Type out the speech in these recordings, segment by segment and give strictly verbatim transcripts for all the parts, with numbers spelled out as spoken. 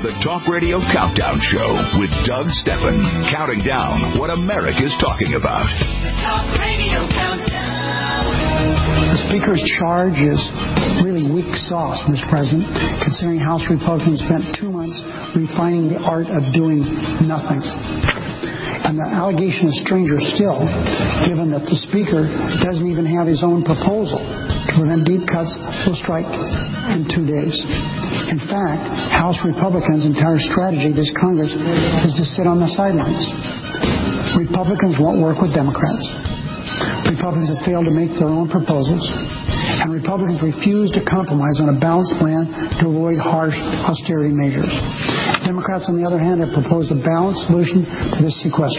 The Talk Radio Countdown Show with Doug Stephan, counting down what America's talking about. The Talk Radio Countdown. The Speaker's charge is really weak sauce, Mister President, considering House Republicans spent two months refining the art of doing nothing. And the allegation is stranger still, given that the Speaker doesn't even have his own proposal to prevent deep cuts will strike in two days. In fact, House Republicans' entire strategy this Congress is to sit on the sidelines. Republicans won't work with Democrats. Republicans have failed to make their own proposals. And Republicans refuse to compromise on a balanced plan to avoid harsh austerity measures. Democrats, on the other hand, have proposed a balanced solution to this sequester.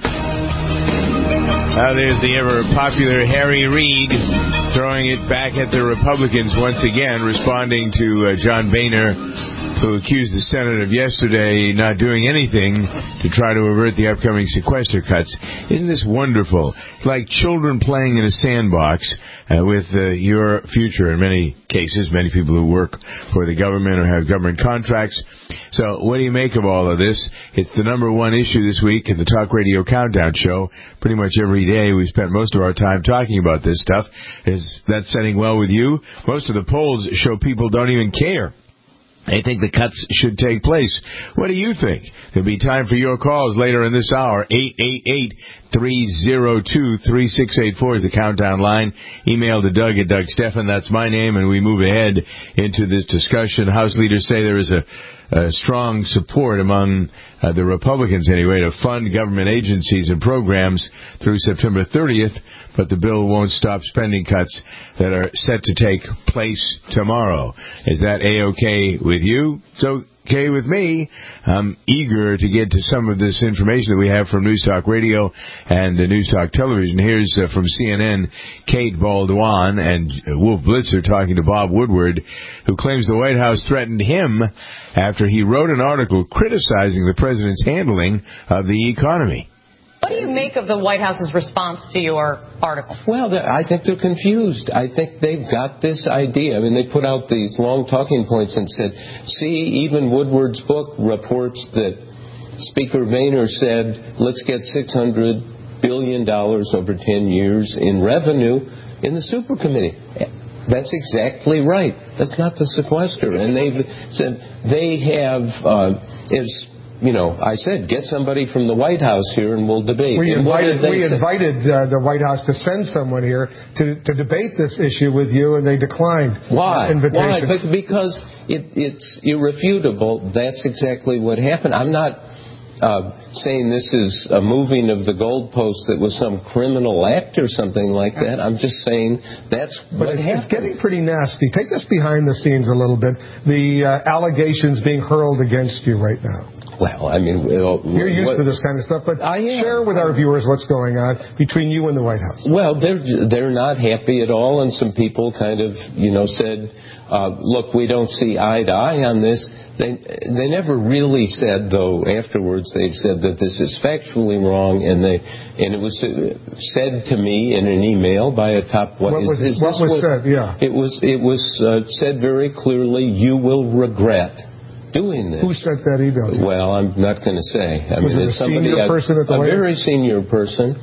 Now there's the ever-popular Harry Reid throwing it back at the Republicans once again, responding to uh, John Boehner, who accused the Senate of yesterday not doing anything to try to avert the upcoming sequester cuts. Isn't this wonderful? Like children playing in a sandbox uh, with uh, your future in many cases, many people who work for the government or have government contracts. So what do you make of all of this? It's the number one issue this week in the Talk Radio Countdown Show. Pretty much every day we spent most of our time talking about this stuff. Is that setting well with you? Most of the polls show people don't even care. They think the cuts should take place. What do you think? There'll be time for your calls later in this hour. eight eight eight, three oh two, three six eight four is the countdown line. Email to Doug at Doug Stephan. That's my name, and we move ahead into this discussion. House leaders say there is a, a strong support among uh, the Republicans, anyway, to fund government agencies and programs through September thirtieth, but the bill won't stop spending cuts that are set to take place tomorrow. Is that A-okay with you? So okay with me. I'm eager to get to some of this information that we have from News Talk Radio and uh, News Talk Television. Here's uh, from C N N, Kate Baldwin and uh, Wolf Blitzer talking to Bob Woodward, who claims the White House threatened him after he wrote an article criticizing the president's handling of the economy. What do you make of the White House's response to your article? Well, I think they're confused. I think they've got this idea. I mean, they put out these long talking points and said, see, even Woodward's book reports that Speaker Boehner said, let's get six hundred billion dollars over ten years in revenue in the super committee. That's exactly right. That's not the sequester. And they've said they have, uh, is You know, I said, get somebody from the White House here and we'll debate. We invited, we say? invited uh, the White House to send someone here to, to debate this issue with you, and they declined Why? the invitation. Why? Because it, it's irrefutable. That's exactly what happened. I'm not uh, saying this is a moving of the goalpost that was some criminal act or something like that. I'm just saying that's but what it's, happened. It's getting pretty nasty. Take us behind the scenes a little bit. The uh, allegations being hurled against you right now. Well, I mean, uh, you're used what, to this kind of stuff, but I am. Share with our viewers what's going on between you and the White House. Well, they're they're not happy at all, and some people kind of, you know, said, uh, "Look, we don't see eye to eye on this." They they never really said, though. Afterwards, they've said that this is factually wrong, and they and it was said to me in an email by a top. What, what is, was, is what this was what, said? Yeah, it was it was uh, said very clearly. You will regret doing this. Who sent that email? Well, I'm not going to say. I was mean, it a it's somebody, senior a, person at the a White House? very senior person,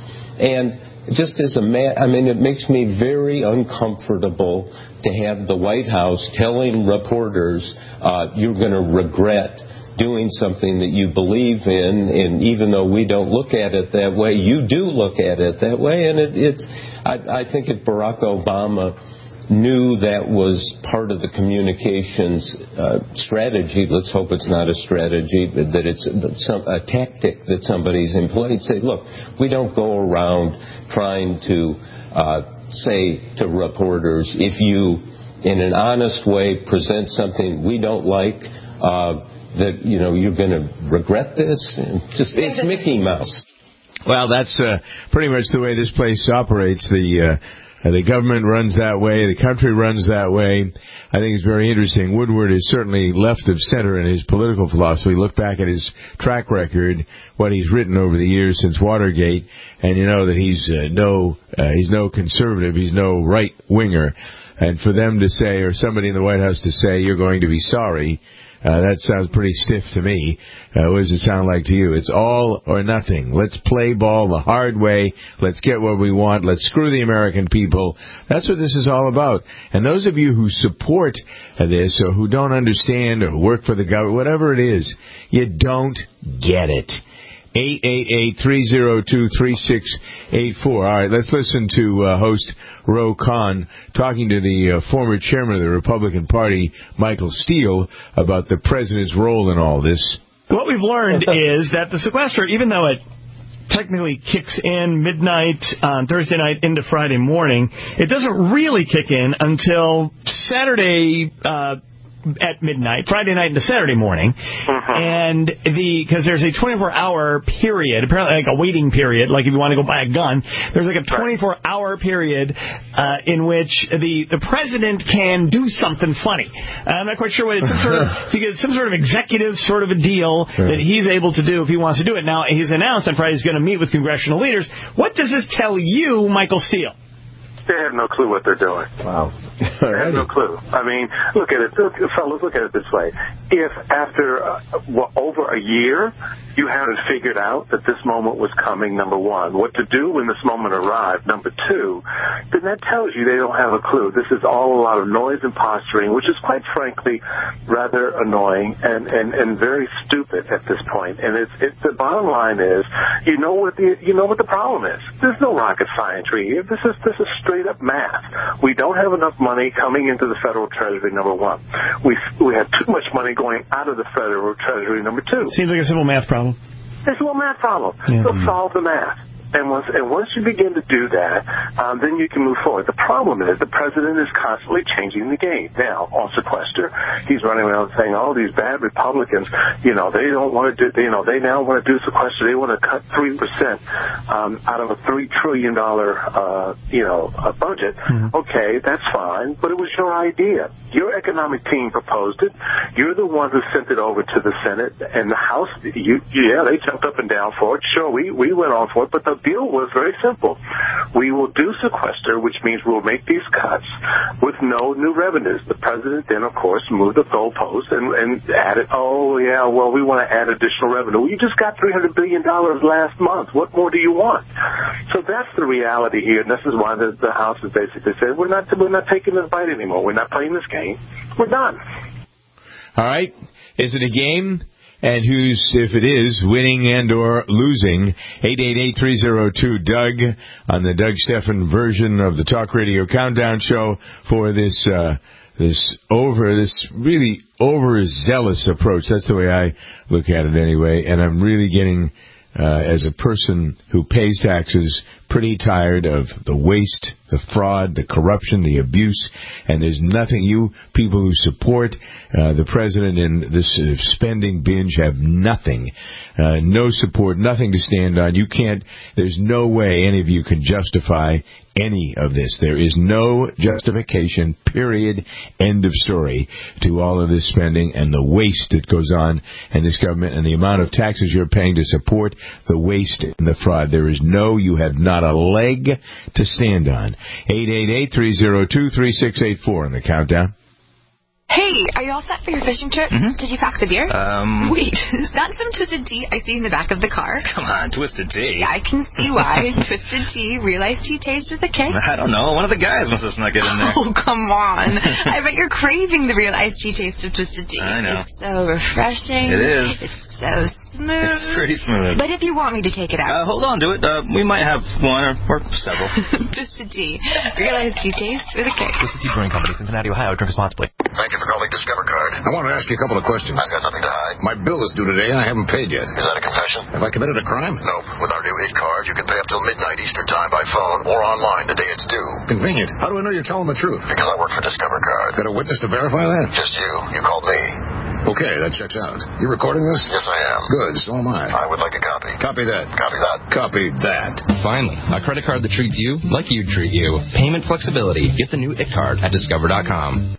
and just as a man, I mean, it makes me very uncomfortable to have the White House telling reporters, uh, "You're going to regret doing something that you believe in," and even though we don't look at it that way, you do look at it that way, and it, it's. I, I think if Barack Obama knew that was part of the communications uh, strategy, let's hope it's not a strategy, that it's some, a tactic that somebody's employed. Say, look, we don't go around trying to uh, say to reporters, if you, in an honest way, present something we don't like, uh, that, you know, you're going to regret this. Just, it's Mickey Mouse. Well, that's uh, pretty much the way this place operates. The uh, Uh, the government runs that way. The country runs that way. I think it's very interesting. Woodward is certainly left of center in his political philosophy. Look back at his track record, what he's written over the years since Watergate, and you know that he's uh, no uh, he's no conservative. He's no right winger. And for them to say, or somebody in the White House to say, you're going to be sorry Uh, that sounds pretty stiff to me. Uh, what does it sound like to you? It's all or nothing. Let's play ball the hard way. Let's get what we want. Let's screw the American people. That's what this is all about. And those of you who support this or who don't understand or work for the government, whatever it is, you don't get it. eight eight eight, three oh two, three six eight four. All right, let's listen to uh, host Ro Khan talking to the uh, former chairman of the Republican Party, Michael Steele, about the president's role in all this. What we've learned is that the sequester, even though it technically kicks in midnight on Thursday night into Friday morning, it doesn't really kick in until Saturday uh at midnight, Friday night into Saturday morning, uh-huh. and the because there's a twenty-four hour period, apparently like a waiting period, like if you want to go buy a gun, there's like a twenty-four hour period uh, in which the, the president can do something funny. Uh, I'm not quite sure what it's some sort of, to get some sort of executive sort of a deal that he's able to do if he wants to do it. Now, he's announced on Friday he's going to meet with congressional leaders. What does this tell you, Michael Steele? They have no clue what they're doing. Wow. They have no clue. I mean, look at it. Look, fellas, look at it this way. If after uh, well, over a year you haven't figured out that this moment was coming, number one, what to do when this moment arrived, number two, then that tells you they don't have a clue. This is all a lot of noise and posturing, which is quite frankly rather annoying and, and, and very stupid at this point. And it's, it's the bottom line is, you know what the you know what the problem is. There's no rocket science here. This is this is straight up math. We don't have enough money coming into the federal treasury, number one. We we have too much money going out of the federal treasury, number two. Seems like a simple math problem. It's a little math problem. Yeah. So solve the math. And once, and once you begin to do that, um, then you can move forward. The problem is the president is constantly changing the game. Now, on sequester, he's running around saying, "Oh, these bad Republicans, you know, they don't want to do, you know, they now want to do sequester. They want to cut three percent um, out of a three trillion dollar, uh, you know, uh, budget." Mm-hmm. Okay, that's fine, but it was your idea. Your economic team proposed it. You're the one who sent it over to the Senate and the House. You, yeah, they jumped up and down for it. Sure, we we went on for it, but the deal was very simple. We will do sequester, which means we'll make these cuts with no new revenues. The president then, of course, moved the goalpost and, and added, oh, yeah, well, we want to add additional revenue. Well, you just got three hundred billion dollars last month. What more do you want? So that's the reality here, and this is why the, the House has basically said, we're not, we're not taking this bite anymore. We're not playing this game. We're done. All right. Is it a game? And who's, if it is, winning and or losing? eight eight eight, three oh two, Doug on the Doug Stephan version of the Talk Radio Countdown Show for this uh, this over, this really overzealous approach. That's the way I look at it anyway. And I'm really getting, uh, as a person who pays taxes, pretty tired of the waste, the fraud, the corruption, the abuse, and there's nothing. You people who support uh, the president in this uh, spending binge have nothing, uh, no support, nothing to stand on. You can't, there's no way any of you can justify any of this. There is no justification, period, end of story, to all of this spending and the waste that goes on in this government and the amount of taxes you're paying to support the waste and the fraud. There is no, you have not a leg to stand on. eight eight eight, three oh two, three six eight four in the countdown. Hey, are you all set for your fishing trip? Mm-hmm. Did you pack the beer? Um... Wait, is that some Twisted Tea I see in the back of the car? Come on, Twisted Tea. Yeah, I can see why. Twisted Tea, real iced tea taste with a kick. I don't know. One of the guys must have snuck it in there. Oh, come on. I bet you're craving the real iced tea taste of Twisted Tea. I know. It's so refreshing. It is. It's so smooth. It's pretty smooth. But if you want me to take it out. Uh, hold on to it. Uh, we might have one or, or several. Twisted Tea. Real iced tea taste with a kick. Twisted Tea Brewing Company, Cincinnati, Ohio. Drink responsibly. Thank you for calling Discover Card. I want to ask you a couple of questions. I've got nothing to hide. My bill is due today and I haven't paid yet. Is that a confession? Have I committed a crime? Nope. With our new I T card, you can pay up till midnight Eastern time by phone or online the day it's due. Convenient. How do I know you're telling the truth? Because I work for Discover Card. Got a witness to verify that? Just you. You called me. Okay, that checks out. You recording this? Yes, I am. Good, so am I. I would like a copy. Copy that. Copy that. Copy that. Finally, a credit card that treats you like you'd treat you. Payment flexibility. Get the new I T card at discover dot com.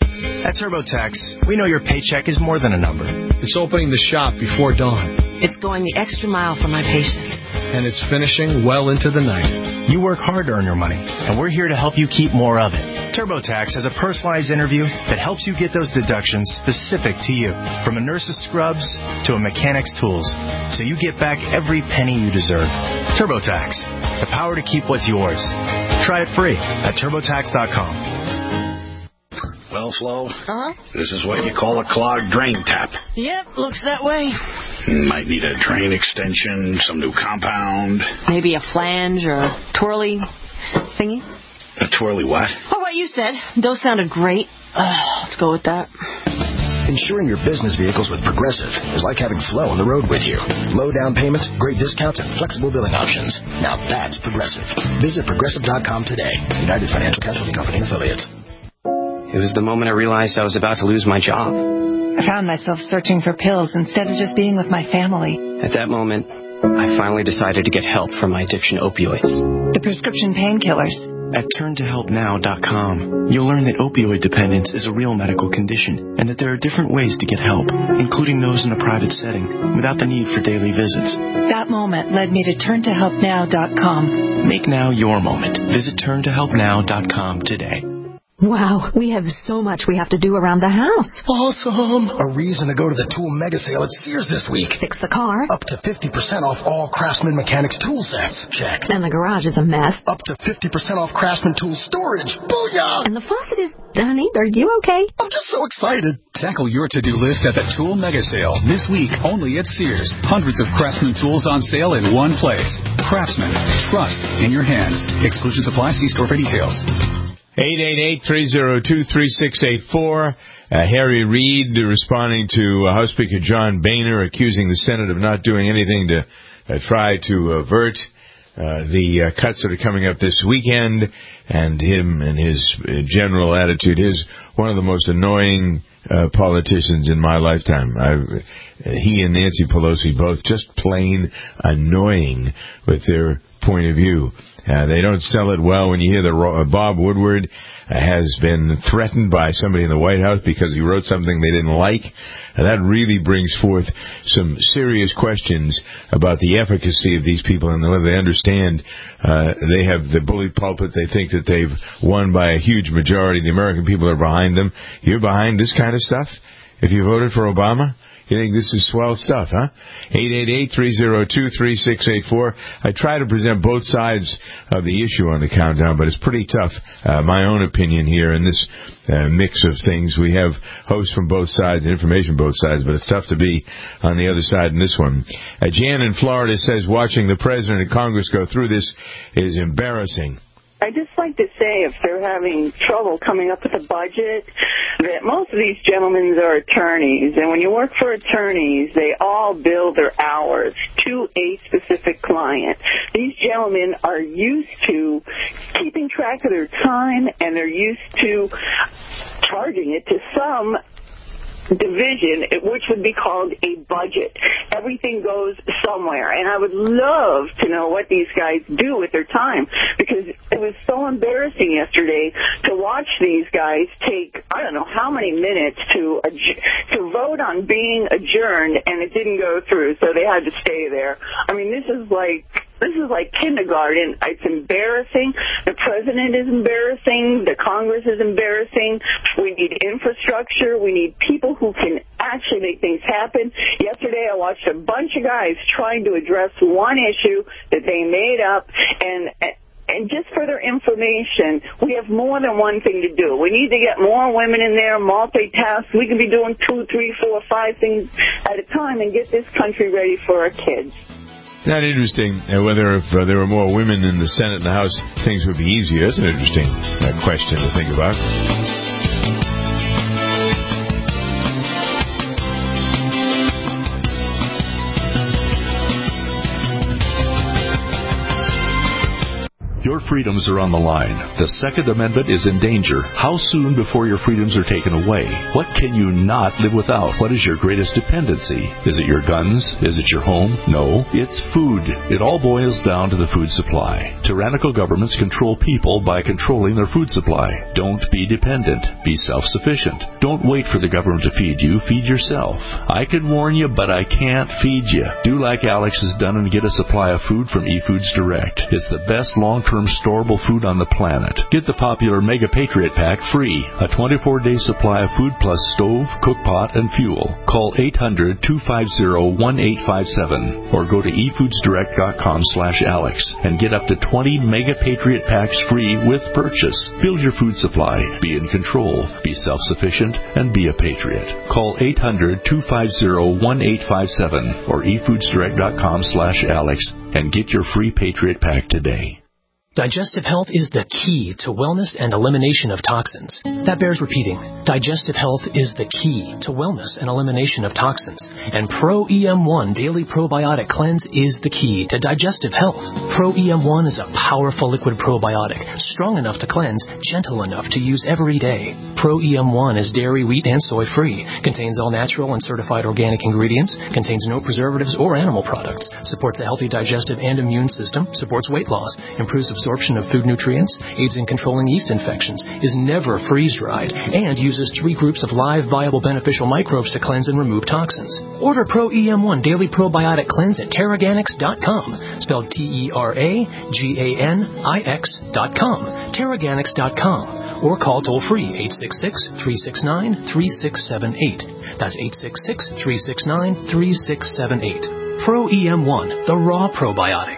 At TurboTax, we know your paycheck is more than a number. It's opening the shop before dawn. It's going the extra mile for my patients. And it's finishing well into the night. You work hard to earn your money, and we're here to help you keep more of it. TurboTax has a personalized interview that helps you get those deductions specific to you, from a nurse's scrubs to a mechanic's tools, so you get back every penny you deserve. TurboTax, the power to keep what's yours. Try it free at TurboTax dot com. Well, Flo, Uh-huh. this is what you call a clogged drain tap. Yep, looks that way. Might need a drain extension, some new compound. Maybe a flange or a twirly thingy. A twirly what? Oh, what you said. Those sounded great. Uh, let's go with that. Insuring your business vehicles with Progressive is like having Flo on the road with you. Low down payments, great discounts, and flexible billing options. Now that's Progressive. Visit Progressive dot com today. United Financial Casualty Company and Affiliates. It was the moment I realized I was about to lose my job. I found myself searching for pills instead of just being with my family. At that moment, I finally decided to get help from my addiction to opioids. The prescription painkillers. At turn to help now dot com, you'll learn that opioid dependence is a real medical condition and that there are different ways to get help, including those in a private setting, without the need for daily visits. That moment led me to turn to help now dot com. Make now your moment. Visit turn to help now dot com today. Wow, we have so much we have to do around the house. Awesome! A reason to go to the tool mega sale at Sears this week. Fix the car. Up to fifty percent off all Craftsman Mechanics tool sets. Check. And the garage is a mess. Up to fifty percent off Craftsman tool storage. Booyah! And the faucet is... Honey, are you okay? I'm just so excited. Tackle your to-do list at the Tool Mega Sale this week only at Sears. Hundreds of Craftsman tools on sale in one place. Craftsman. Trust in your hands. Exclusions apply. See store for details. eight eight eight, three oh two, three six eight four. Uh, Harry Reid responding to uh, House Speaker John Boehner accusing the Senate of not doing anything to uh, try to avert uh, the uh, cuts that are coming up this weekend, and him and his uh, general attitude. He's one of the most annoying uh, politicians in my lifetime. I've, uh, he and Nancy Pelosi both just plain annoying with their point of view. Uh, they don't sell it well when you hear that uh, Bob Woodward uh, has been threatened by somebody in the White House because he wrote something they didn't like. Uh, that really brings forth some serious questions about the efficacy of these people and whether they understand uh, they have the bully pulpit. They think that they've won by a huge majority. The American people are behind them. You're behind this kind of stuff? If you voted for Obama? You think this is swell stuff, huh? eight eight eight, three oh two, three six eight four. I try to present both sides of the issue on the countdown, but it's pretty tough. Uh, my own opinion here in this uh, mix of things. We have hosts from both sides, information both sides, but it's tough to be on the other side in this one. Uh, Jan in Florida says watching the President and Congress go through this is embarrassing. I just like to say if they're having trouble coming up with a budget, that most of these gentlemen are attorneys, and when you work for attorneys, they all bill their hours to a specific client. These gentlemen are used to keeping track of their time, and they're used to charging it to some division, which would be called a budget. Everything goes somewhere, and I would love to know what these guys do with their time, because it was so embarrassing yesterday to watch these guys take, I don't know how many minutes to to vote on being adjourned, and it didn't go through, so they had to stay there. I mean, this is like This is like kindergarten. It's embarrassing. The president is embarrassing. The Congress is embarrassing. We need infrastructure. We need people who can actually make things happen. Yesterday I watched a bunch of guys trying to address one issue that they made up, and And just for their information, we have more than one thing to do. We need to get more women in there, multitask. We can be doing two, three, four, five things at a time and get this country ready for our kids. Not interesting uh, whether if uh, there were more women in the Senate and the House, things would be easier. That's an interesting uh, question to think about. Your freedoms are on the line. The Second Amendment is in danger. How soon before your freedoms are taken away? What can you not live without? What is your greatest dependency? Is it your guns? Is it your home? No, it's food. It all boils down to the food supply. Tyrannical governments control people by controlling their food supply. Don't be dependent. Be self-sufficient. Don't wait for the government to feed you. Feed yourself. I can warn you, but I can't feed you. Do like Alex has done and get a supply of food from eFoods Direct. It's the best long-term storable food on the planet. Get the popular Mega Patriot Pack free, a twenty-four day supply of food plus stove, cook pot, and fuel. Call eight hundred, two five zero, one eight five seven or go to e foods direct dot com slash Alex and get up to twenty Mega Patriot Packs free with purchase. Build your food supply, be in control, be self-sufficient, and be a patriot. Call eight hundred, two five zero, one eight five seven or e foods direct dot com slash Alex and get your free Patriot Pack today. Digestive health is the key to wellness and elimination of toxins. That bears repeating. Digestive health is the key to wellness and elimination of toxins. And Pro E M one Daily Probiotic Cleanse is the key to digestive health. Pro E M one is a powerful liquid probiotic, strong enough to cleanse, gentle enough to use every day. Pro E M one is dairy, wheat, and soy-free, contains all natural and certified organic ingredients, contains no preservatives or animal products, supports a healthy digestive and immune system, supports weight loss, improves absorption of food nutrients, aids in controlling yeast infections, is never freeze-dried, and uses three groups of live, viable, beneficial microbes to cleanse and remove toxins. Order Pro E M one Daily Probiotic Cleanse at Terraganics dot com, spelled T E R A G A N I X dot com, Terraganics dot com, or call toll-free eight six six, three six nine, three six seven eight. That's eight six six, three six nine, three six seven eight. Pro E M one, the raw probiotic.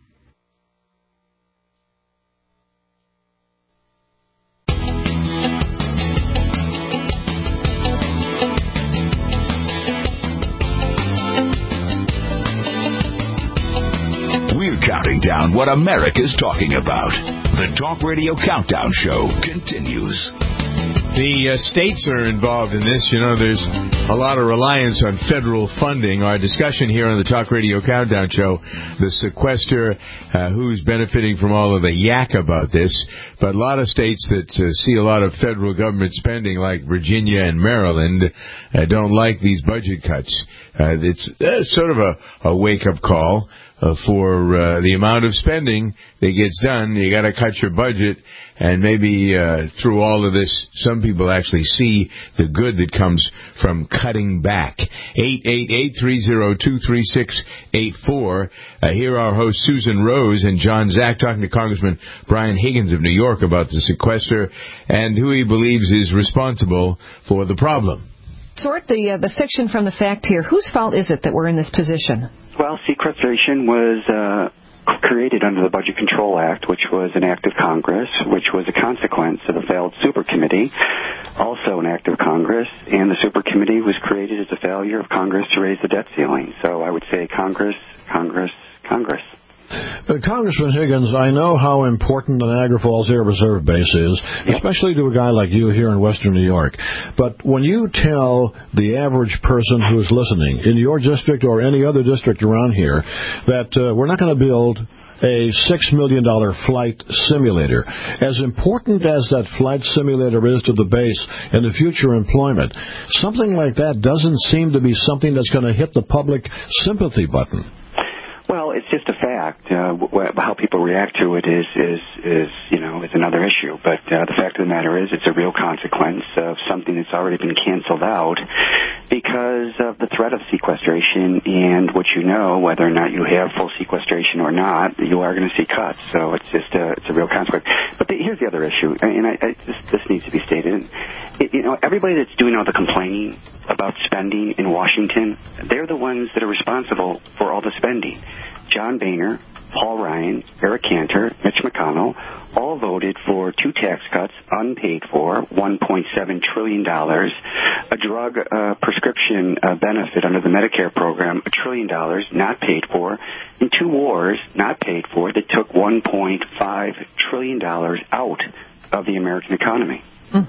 Counting down what America's talking about. The Talk Radio Countdown Show continues. The uh, states are involved in this. You know, there's a lot of reliance on federal funding. Our discussion here on the Talk Radio Countdown Show, the sequester, uh, who's benefiting from all of the yak about this. But a lot of states that uh, see a lot of federal government spending, like Virginia and Maryland, uh, don't like these budget cuts. Uh, it's uh, sort of a, a wake-up call. Uh, for uh, the amount of spending that gets done, you got to cut your budget, and maybe uh, through all of this, some people actually see the good that comes from cutting back. eight eight eight, three zero two, three six eight four. Uh, here are our hosts Susan Rose and John Zack talking to Congressman Brian Higgins of New York about the sequester and who he believes is responsible for the problem. Sort the uh, the fiction from the fact here. Whose fault is it that we're in this position? Well, sequestration was uh, created under the Budget Control Act, which was an act of Congress, which was a consequence of a failed super committee, also an act of Congress, and the super committee was created as a failure of Congress to raise the debt ceiling. So I would say Congress, Congress, Congress. Uh, Congressman Higgins, I know how important the Niagara Falls Air Reserve Base is, yep. especially to a guy like you here in Western New York. But when you tell the average person who is listening in your district or any other district around here that uh, we're not going to build a six million dollars flight simulator, as important as that flight simulator is to the base and the future employment, something like that doesn't seem to be something that's going to hit the public sympathy button. Well, it's just a fact. Uh, wh- how people react to it is, is, is, you know, is another issue. But uh, the fact of the matter is, it's a real consequence of something that's already been canceled out because of the threat of sequestration. And what you know, whether or not you have full sequestration or not, you are going to see cuts. So it's just a, it's a real consequence. But the, here's the other issue, and I, I, this, this needs to be stated. It, you know, everybody that's doing all the complaining about spending in Washington, they're the ones that are responsible for all the spending. John Boehner, Paul Ryan, Eric Cantor, Mitch McConnell all voted for two tax cuts unpaid for, one point seven trillion dollars, a drug uh, prescription uh, benefit under the Medicare program, a trillion dollars not paid for, and two wars not paid for that took one point five trillion dollars out of the American economy.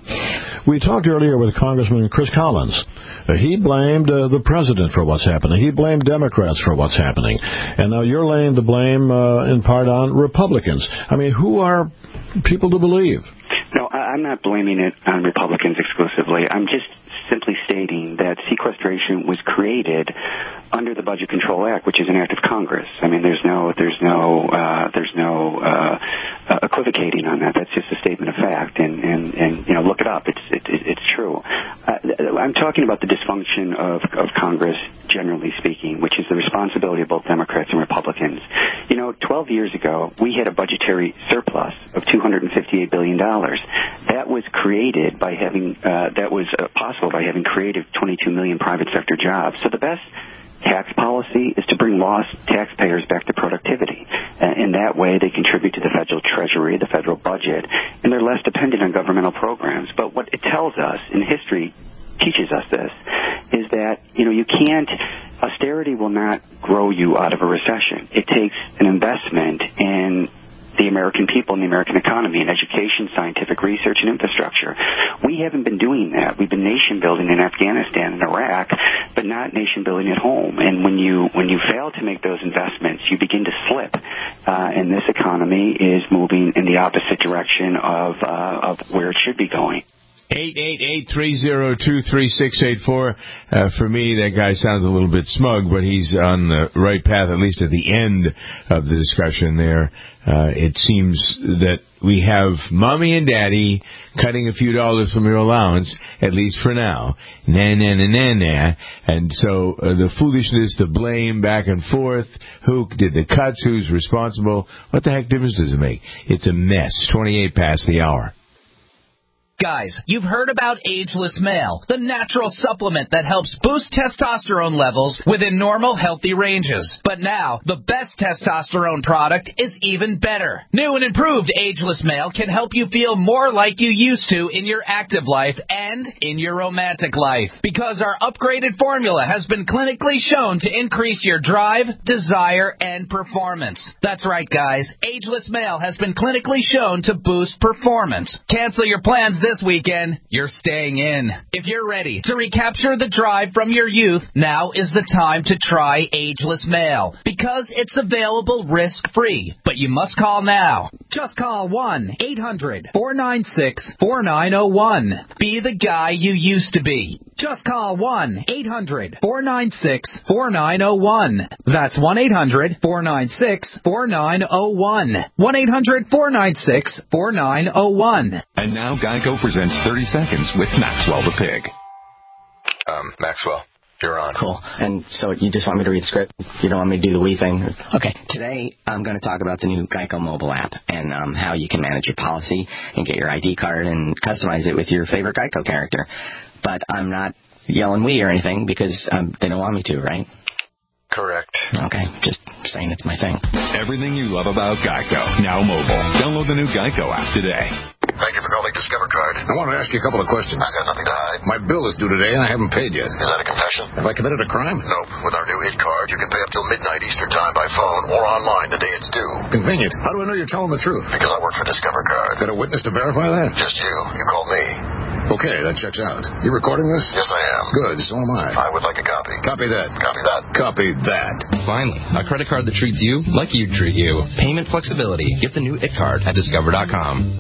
We talked earlier with Congressman Chris Collins. Uh, he blamed uh, the president for what's happening. He blamed Democrats for what's happening. And now you're laying the blame uh, in part on Republicans. I mean, who are people to believe? No, I'm not blaming it on Republicans exclusively. I'm just simply stating that sequestration was created under the Budget Control Act, which is an act of Congress. I mean, there's no, there's no, uh, there's no uh, uh, equivocating on that. That's just a statement of fact, and and, and you know, look it up. It's it, it, it's true. Uh, I'm talking about the dysfunction of, of Congress, generally speaking, which is the responsibility of both Democrats and Republicans. You know, twelve years ago, we had a budgetary surplus of two hundred fifty-eight billion dollars. That was created by having, uh, that was uh, possible by having created twenty-two million private sector jobs. So the best tax policy is to bring lost taxpayers back to productivity. Uh, in that way, they contribute to the federal treasury, the federal budget, and they're less dependent on governmental programs. But what it tells us, and history teaches us this, is that, you know, you can't, austerity will not grow you out of a recession. It takes an investment in the American people and the American economy, in education, scientific research, and infrastructure. We haven't been doing that. We've been nation building in Afghanistan and Iraq, but not nation building at home. And when you when you fail to make those investments, you begin to slip. Uh, and this economy is moving in the opposite direction of uh, of where it should be going. eight eight eight, three oh two, three six eight four. Uh, for me, that guy sounds a little bit smug, but he's on the right path, at least at the end of the discussion there. Uh, it seems that we have mommy and daddy cutting a few dollars from your allowance, at least for now. Nah, nah, nah, nah, nah. And so uh, the foolishness, the blame back and forth, who did the cuts, who's responsible, what the heck difference does it make? It's a mess. twenty-eight past the hour. Guys, you've heard about Ageless Male, the natural supplement that helps boost testosterone levels within normal, healthy ranges. But now, the best testosterone product is even better. New and improved Ageless Male can help you feel more like you used to in your active life and in your romantic life. Because our upgraded formula has been clinically shown to increase your drive, desire, and performance. That's right, guys. Ageless Male has been clinically shown to boost performance. Cancel your plans this weekend, you're staying in. If you're ready to recapture the drive from your youth, now is the time to try Ageless Male, because it's available risk-free. But you must call now. Just call one eight hundred, four nine six, four nine zero one. Be the guy you used to be. Just call one eight hundred, four nine six, four nine zero one. That's one eight hundred, four nine six, four nine zero one. one eight hundred, four nine six, four nine zero one. And now Geico presents thirty seconds with Maxwell the Pig. Um, Maxwell, you're on. Cool. And so you just want me to read the script? You don't want me to do the we thing? Okay. Today I'm going to talk about the new Geico mobile app and um, how you can manage your policy and get your I D card and customize it with your favorite Geico character. But I'm not yelling we or anything because um, they don't want me to, right? Correct. Okay, just saying it's my thing. Everything you love about Geico, now mobile. Download the new Geico app today. Thank you for calling Discover Card. I want to ask you a couple of questions. I've got nothing to hide. My bill is due today, and I haven't paid yet. Is that a confession? Have I committed a crime? Nope. With our new It Card, you can pay up till midnight Eastern Time by phone or online the day it's due. Convenient. How do I know you're telling the truth? Because I work for Discover Card. Got a witness to verify that? Just you. You called me. Okay, that checks out. You recording this? Yes, I am. Good, so am I. I would like a copy. Copy that. Copy that. Copy that. Finally, a credit card that treats you like you'd treat you. Payment flexibility. Get the new It Card at Discover dot com.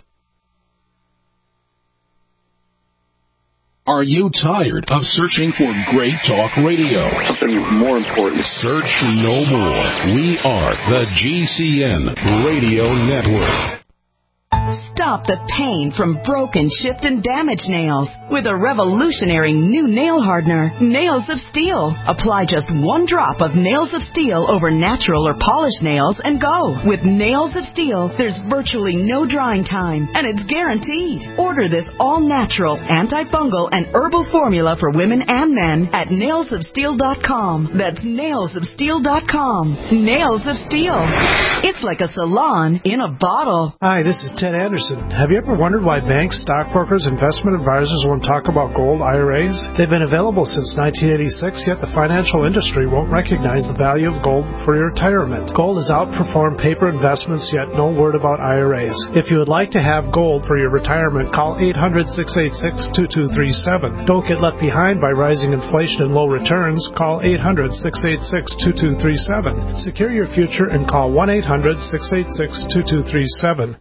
Are you tired of searching for great talk radio? Something more important. Search no more. We are the G C N Radio Network. Stop the pain from broken, chipped, and damaged nails with a revolutionary new nail hardener, Nails of Steel. Apply just one drop of Nails of Steel over natural or polished nails and go. With Nails of Steel, there's virtually no drying time, and it's guaranteed. Order this all-natural, antifungal, and herbal formula for women and men at nails of steel dot com. That's nails of steel dot com. Nails of Steel. It's like a salon in a bottle. Hi, this is Ted Anderson. Have you ever wondered why banks, stockbrokers, investment advisors won't talk about gold I R As? They've been available since nineteen eighty-six, yet the financial industry won't recognize the value of gold for your retirement. Gold has outperformed paper investments, yet no word about I R As. If you would like to have gold for your retirement, call eight hundred, six eight six, two two three seven. Don't get left behind by rising inflation and low returns. Call eight hundred, six eight six, two two three seven. Secure your future and call one eight hundred, six eight six, two two three seven.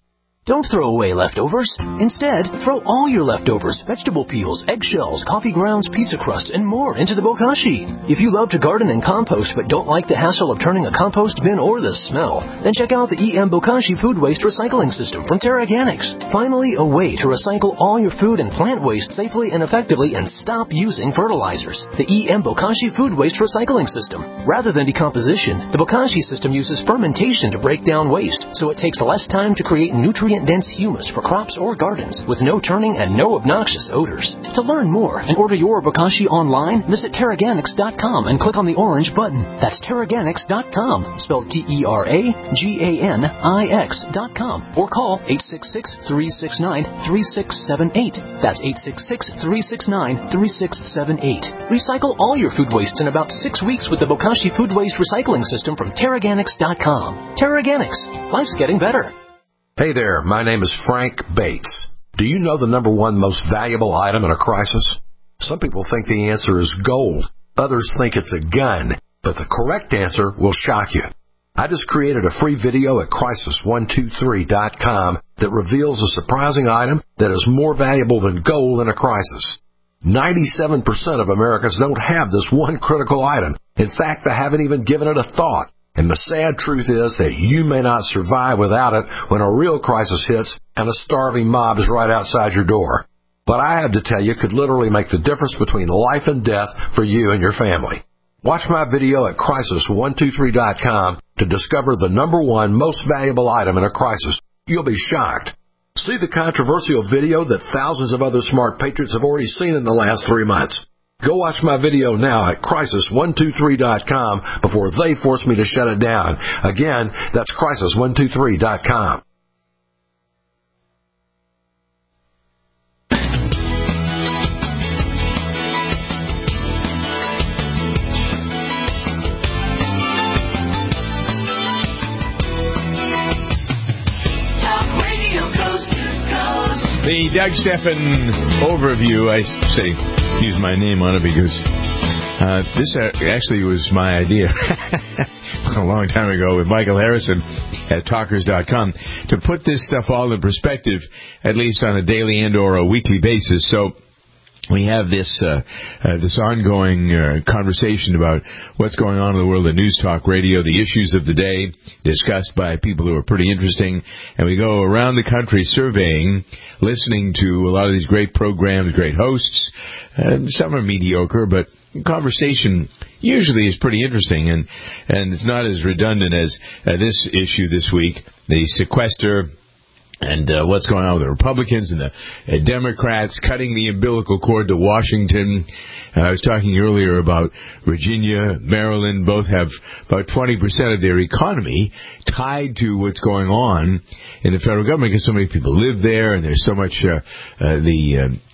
Don't throw away leftovers. Instead, throw all your leftovers, vegetable peels, eggshells, coffee grounds, pizza crusts, and more into the bokashi. If you love to garden and compost but don't like the hassle of turning a compost bin or the smell, then check out the E M Bokashi Food Waste Recycling System from Terraganics. Finally, a way to recycle all your food and plant waste safely and effectively and stop using fertilizers. The E M Bokashi Food Waste Recycling System. Rather than decomposition, the Bokashi system uses fermentation to break down waste, so it takes less time to create nutrient dense humus for crops or gardens with no turning and no obnoxious odors. To learn more and order your bokashi online, visit Terraganics dot com and click on the orange button. That's Terraganics dot com, spelled T E R A G A N I X dot com, or call eight six six, three six nine, three six seven eight. That's eight six six, three six nine, three six seven eight. Recycle all your food wastes in about six weeks with the Bokashi Food Waste Recycling System from Terraganics dot com. Terraganics. Life's getting better. Hey there, my name is Frank Bates. Do you know the number one most valuable item in a crisis? Some people think the answer is gold. Others think it's a gun. But the correct answer will shock you. I just created a free video at crisis one two three dot com that reveals a surprising item that is more valuable than gold in a crisis. ninety-seven percent of Americans don't have this one critical item. In fact, they haven't even given it a thought. And the sad truth is that you may not survive without it when a real crisis hits and a starving mob is right outside your door. What I have to tell you could literally make the difference between life and death for you and your family. Watch my video at crisis one two three dot com to discover the number one most valuable item in a crisis. You'll be shocked. See the controversial video that thousands of other smart patriots have already seen in the last three months. Go watch my video now at crisis one two three dot com before they force me to shut it down. Again, that's crisis one two three dot com. The Doug Stephan overview, I say, use my name on it because uh, this actually was my idea a long time ago with Michael Harrison at talkers dot com to put this stuff all in perspective, at least on a daily and or a weekly basis. So we have this uh, uh, this ongoing uh, conversation about what's going on in the world of news talk radio, the issues of the day discussed by people who are pretty interesting, and we go around the country surveying, listening to a lot of these great programs, great hosts. And some are mediocre, but conversation usually is pretty interesting, and and it's not as redundant as uh, this issue this week, the sequester. And uh, what's going on with the Republicans and the uh, Democrats cutting the umbilical cord to Washington. Uh, I was talking earlier about Virginia, Maryland, both have about twenty percent of their economy tied to what's going on in the federal government because so many people live there and there's so much uh, uh, the... Uh,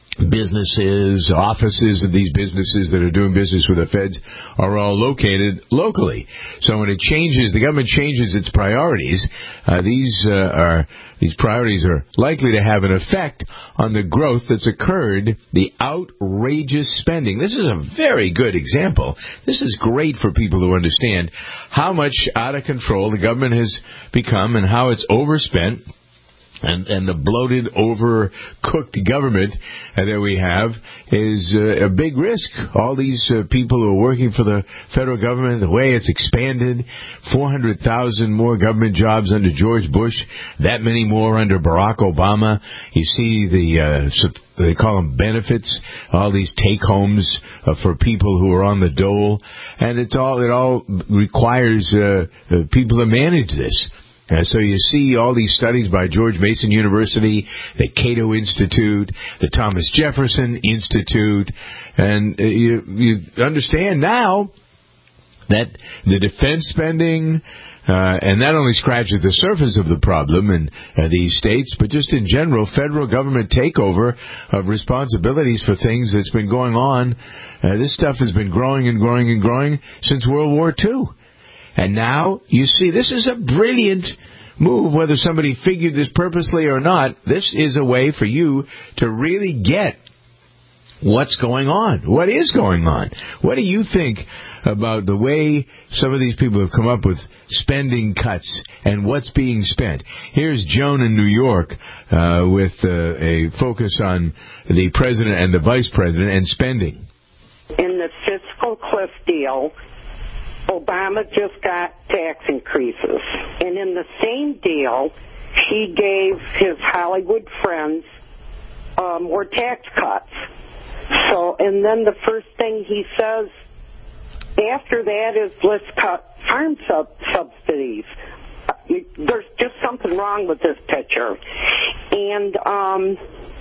businesses, offices of these businesses that are doing business with the feds are all located locally. So when it changes, the government changes its priorities, uh, these uh, are these priorities are likely to have an effect on the growth that's occurred, the outrageous spending. This is a very good example. This is great for people who understand how much out of control the government has become and how it's overspent. And, and the bloated, overcooked government uh, that we have is uh, a big risk. All these uh, people who are working for the federal government, the way it's expanded, four hundred thousand more government jobs under George Bush, that many more under Barack Obama. You see the, uh, they call them benefits, all these take-homes uh, for people who are on the dole. And it's all, it all requires uh, uh, people to manage this. Uh, so you see all these studies by George Mason University, the Cato Institute, the Thomas Jefferson Institute, and uh, you, you understand now that the defense spending, uh, and not only scratches the surface of the problem in uh, these states, but just in general, federal government takeover of responsibilities for things that's been going on. Uh, this stuff has been growing and growing and growing since World War Two. And now, you see, this is a brilliant move, whether somebody figured this purposely or not. This is a way for you to really get what's going on. What is going on? What do you think about the way some of these people have come up with spending cuts and what's being spent? Here's Joan in New York uh, with uh, a focus on the president and the vice president and spending. In the fiscal cliff deal, Obama just got tax increases. And in the same deal, he gave his Hollywood friends uh, more tax cuts. So, and then the first thing he says after that is, let's cut farm sub- subsidies. There's just something wrong with this picture. And um,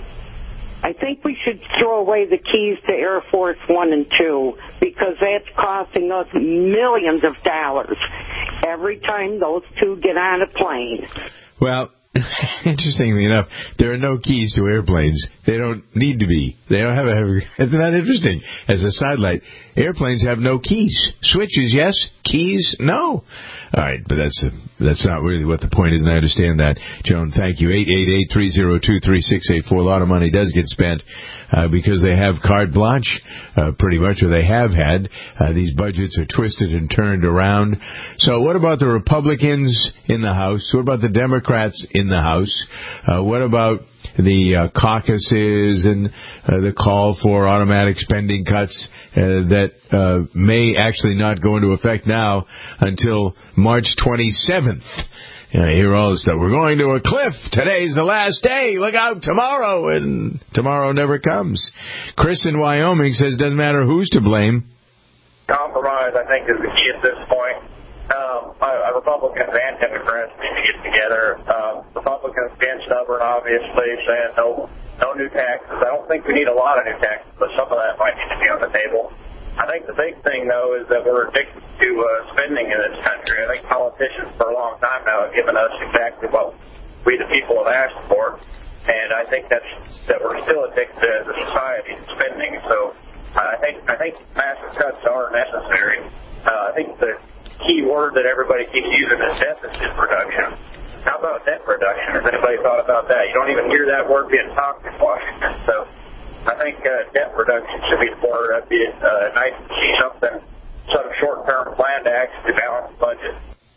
I think we should throw away the keys to Air Force One and Two, because that's costing us millions of dollars every time those two get on a plane. Well, interestingly enough, there are no keys to airplanes. They don't need to be. They don't have a... Isn't that interesting? As a sidelight, airplanes have no keys. Switches, yes. Keys, no. All right, but that's a, that's not really what the point is, and I understand that. Joan, thank you. eight eight eight, three oh two, three six eight four. A lot of money does get spent uh, because they have carte blanche, uh, pretty much, or they have had. Uh, these budgets are twisted and turned around. So what about the Republicans in the House? What about the Democrats in the House? Uh, what about the uh, caucuses and uh, the call for automatic spending cuts uh, that uh, may actually not go into effect now until March twenty-seventh. Uh, hear all this stuff. We're going to a cliff. Today's the last day. Look out tomorrow. And tomorrow never comes. Chris in Wyoming says doesn't matter who's to blame. Compromise, I think, is the key at this point. Um, uh, Republicans and Democrats need to get together. Um, Republicans being stubborn, obviously, saying no, no new taxes. I don't think we need a lot of new taxes, but some of that might need to be on the table. I think the big thing, though, is that we're addicted to uh, spending in this country. I think politicians for a long time now have given us exactly what we, the people, have asked for, and I think that's that we're still addicted as a society to spending. So I think I think massive cuts are necessary. Uh, I think the key word that everybody keeps using is deficit reduction. How about debt reduction? Has anybody thought about that? You don't even hear that word being talked in Washington. So I think uh, debt reduction should be the word. That'd be uh, nice to see something, some short-term plan to actually balance the budget.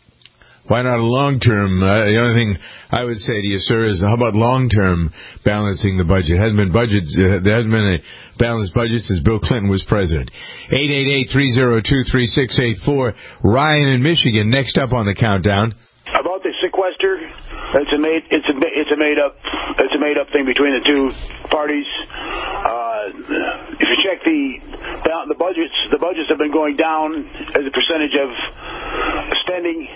Why not a long-term? Uh, the only thing I would say to you, sir, is how about long-term balancing the budget? Hasn't been budgets. Uh, there hasn't been a balanced budget since Bill Clinton was president. eight eight eight, three oh two, three six eight four. Ryan in Michigan, next up on the countdown. About the sequester, it's a made it's a it's a made up it's a made up thing between the two parties. Uh, if you check the the budgets, the budgets have been going down as a percentage of spending.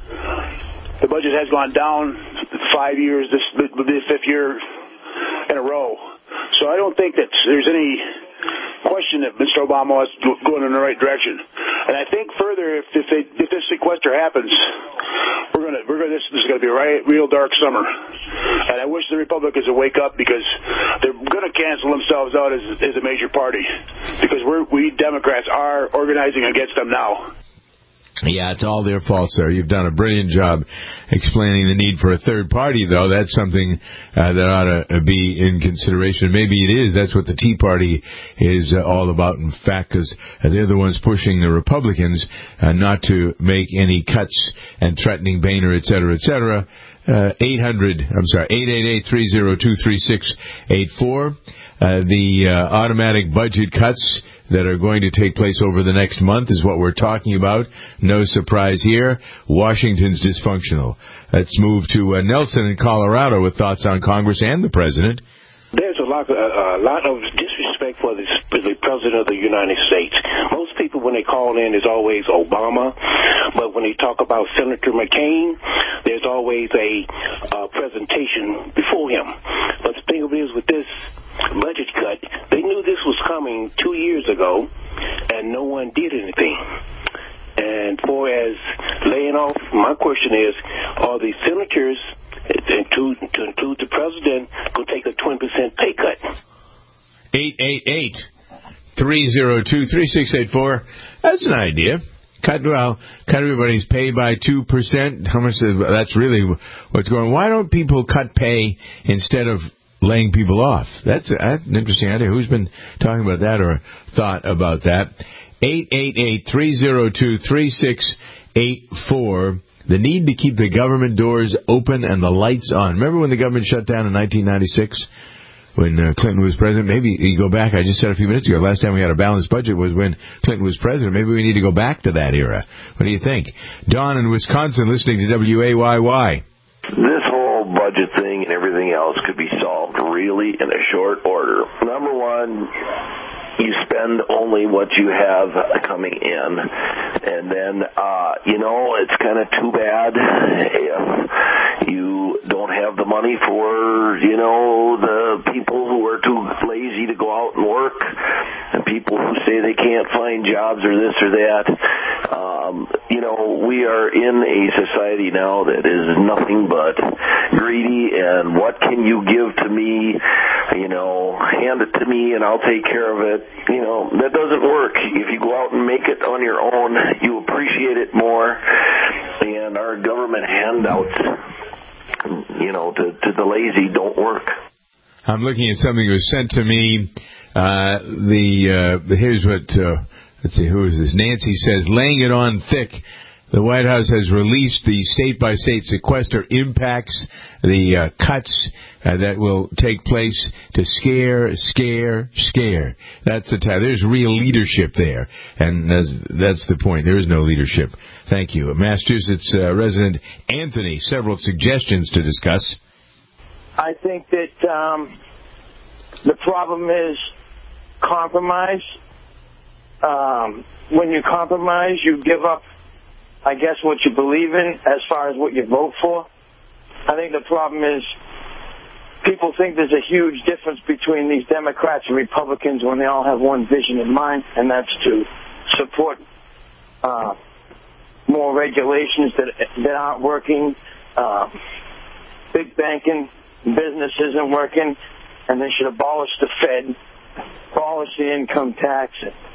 The budget has gone down five years. This will be the fifth year in a row. So I don't think that there's any question that Mister Obama is going in the right direction. And I think further, if if, they, if this sequester happens, we're gonna we're gonna this, this is gonna be a right, real dark summer. And I wish the Republicans would wake up, because they're gonna cancel themselves out as as a major party, because we're we Democrats are organizing against them now. Yeah, it's all their fault, sir. You've done a brilliant job explaining the need for a third party, though. That's something uh, that ought to be in consideration. Maybe it is. That's what the Tea Party is uh, all about, in fact, because uh, they're the ones pushing the Republicans uh, not to make any cuts and threatening Boehner, et cetera, et cetera. Uh, eight hundred, I'm sorry, eight eight eight, three oh two, three six eight four. Uh, the uh, automatic budget cuts that are going to take place over the next month is what we're talking about. No surprise here. Washington's dysfunctional. Let's move to uh, Nelson in Colorado with thoughts on Congress and the president. There's a lot, uh, a lot of disrespect for the, for the President of the United States. Most people, when they call in, is always Obama. But when they talk about Senator McCain, there's always a uh, presentation before him. But the thing of it is, with this budget cut, they knew this was coming two years ago, and no one did anything. And for as laying off, my question is, are the senators, to, to include the president, going to take a twenty percent pay cut? eight eight eight, three oh two, three six eight four. That's an idea. Cut, well, cut everybody's pay by two percent. How much? Is, that's really what's going on. Why don't people cut pay instead of laying people off. That's, a, that's an interesting idea. Who's been talking about that or thought about that? eight eight eight, three oh two, three six eight four. The need to keep the government doors open and the lights on. Remember when the government shut down in nineteen ninety-six? When uh, Clinton was president? Maybe you go back, I just said a few minutes ago, last time we had a balanced budget was when Clinton was president. Maybe we need to go back to that era. What do you think? Don in Wisconsin, listening to W A Y Y. This whole budget thing and everything else could be solved really in a short order. Number one, you spend only what you have coming in. And then, uh, you know, it's kind of too bad if you don't have the money for, you know, the people who are too lazy to go out and work and people who say they can't find jobs or this or that. Um, you know, we are in a society now that is nothing but greedy, and what can you give to me? You know, hand it to me and I'll take care of it. You know, that doesn't work. If you go out and make it on your own, you appreciate it more. And our government handouts, you know, to, to the lazy don't work. I'm looking at something that was sent to me. Uh, the, uh, here's what, uh, let's see, who is this? Nancy says, laying it on thick. The White House has released the state-by-state sequester impacts, the uh, cuts uh, that will take place to scare, scare, scare. That's the time. There's real leadership there, and that's, that's the point. There is no leadership. Thank you. Massachusetts uh, resident Anthony, several suggestions to discuss. I think that um, the problem is compromise. Um, when you compromise, you give up, I guess, what you believe in as far as what you vote for. I think the problem is people think there's a huge difference between these Democrats and Republicans when they all have one vision in mind, and that's to support uh, more regulations that that aren't working. Uh, big banking business isn't working, and they should abolish the Fed, abolish the income tax,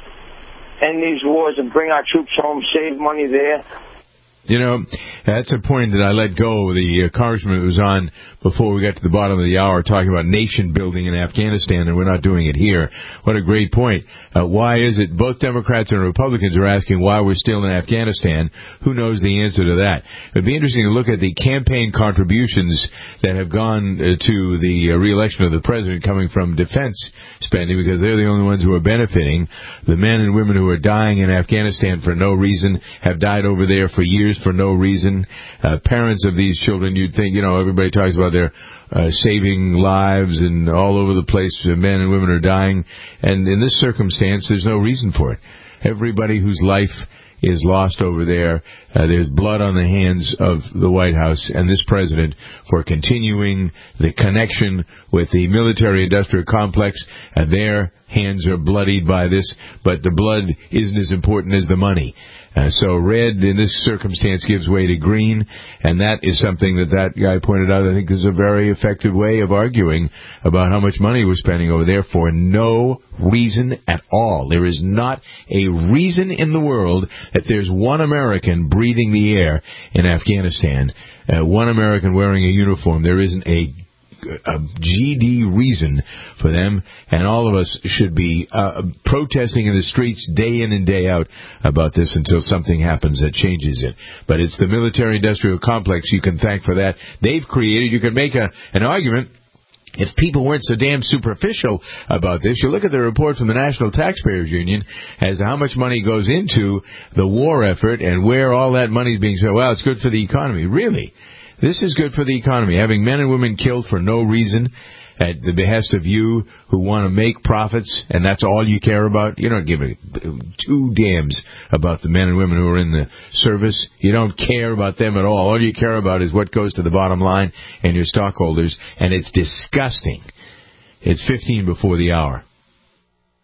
end these wars and bring our troops home, save money there. You know, that's a point that I let go. The uh, congressman was on before we got to the bottom of the hour talking about nation building in Afghanistan, and we're not doing it here. What a great point. Uh, why is it both Democrats and Republicans are asking why we're still in Afghanistan? Who knows the answer to that? It'd be interesting to look at the campaign contributions that have gone uh, to the uh, re-election of the president coming from defense spending, because they're the only ones who are benefiting. The men and women who are dying in Afghanistan for no reason have died over there for years for no reason. Uh, parents of these children, you'd think, you know, everybody talks about their uh, saving lives and all over the place, uh, men and women are dying. And in this circumstance, there's no reason for it. Everybody whose life is lost over there, uh, there's blood on the hands of the White House and this president for continuing the connection with the military-industrial complex. Uh, their hands are bloodied by this, but the blood isn't as important as the money. Uh, so red in this circumstance gives way to green, and that is something that that guy pointed out. I think is a very effective way of arguing about how much money we're spending over there for no reason at all. There is not a reason in the world that there's one American breathing the air in Afghanistan, uh, one American wearing a uniform. There isn't a a G D reason for them, and all of us should be uh, protesting in the streets day in and day out about this until something happens that changes it. But it's the military-industrial complex you can thank for that. They've created, you can make a, an argument, if people weren't so damn superficial about this, you look at the report from the National Taxpayers Union as to how much money goes into the war effort and where all that money is being said, well, it's good for the economy. Really? This is good for the economy. Having men and women killed for no reason at the behest of you who want to make profits, and that's all you care about. You don't give a two damns about the men and women who are in the service. You don't care about them at all. All you care about is what goes to the bottom line and your stockholders, and it's disgusting. It's fifteen before the hour.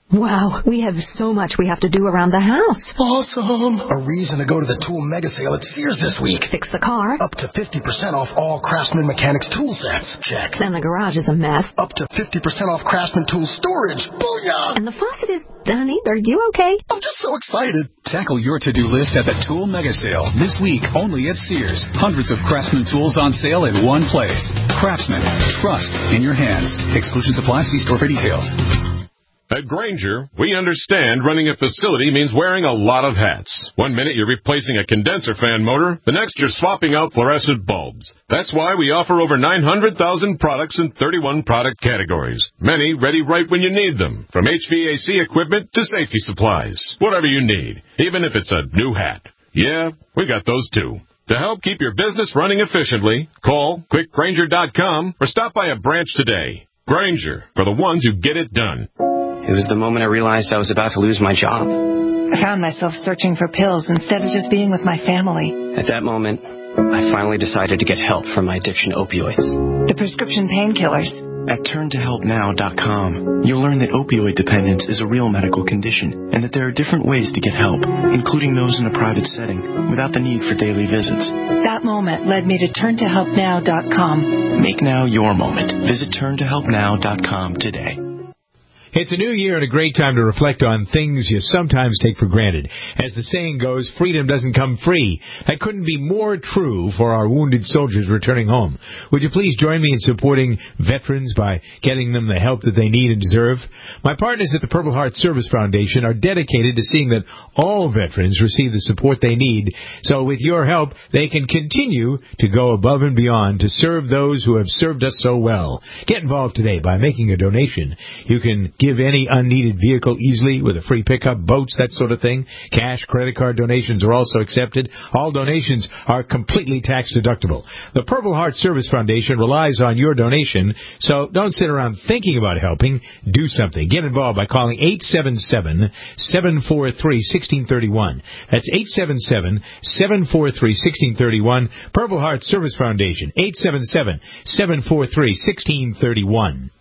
Wow, we have so much we have to do around the house. Awesome. A reason to go to the tool mega sale at Sears this week. Fix the car. Up to fifty percent off all Craftsman Mechanics tool sets. Check. Then the garage is a mess. Up to fifty percent off Craftsman tool storage. Booyah! And the faucet is, honey, are you okay? I'm just so excited. Tackle your to-do list at the Tool Mega Sale this week only at Sears. Hundreds of Craftsman tools on sale in one place. Craftsman, trust in your hands. Exclusions apply. See store for details. At Grainger, we understand running a facility means wearing a lot of hats. One minute you're replacing a condenser fan motor, the next you're swapping out fluorescent bulbs. That's why we offer over nine hundred thousand products in thirty-one product categories. Many ready right when you need them, from H V A C equipment to safety supplies. Whatever you need, even if it's a new hat. Yeah, we got those too. To help keep your business running efficiently, call, click Grainger dot com, or stop by a branch today. Grainger, for the ones who get it done. It was the moment I realized I was about to lose my job. I found myself searching for pills instead of just being with my family. At that moment, I finally decided to get help from my addiction to opioids. The prescription painkillers. At turn to help now dot com, you'll learn that opioid dependence is a real medical condition and that there are different ways to get help, including those in a private setting, without the need for daily visits. That moment led me to turn to help now dot com. Make now your moment. Visit turn to help now dot com today. It's a new year and a great time to reflect on things you sometimes take for granted. As the saying goes, freedom doesn't come free. That couldn't be more true for our wounded soldiers returning home. Would you please join me in supporting veterans by getting them the help that they need and deserve? My partners at the Purple Heart Service Foundation are dedicated to seeing that all veterans receive the support they need, so with your help, they can continue to go above and beyond to serve those who have served us so well. Get involved today by making a donation. You can give any unneeded vehicle easily with a free pickup, boats, that sort of thing. Cash, credit card donations are also accepted. All donations are completely tax deductible. The Purple Heart Service Foundation relies on your donation, so don't sit around thinking about helping. Do something. Get involved by calling eight seven seven, seven four three, one six three one. That's eight seven seven, seven four three, one six three one. Purple Heart Service Foundation, eight seven seven, seven four three, one six three one.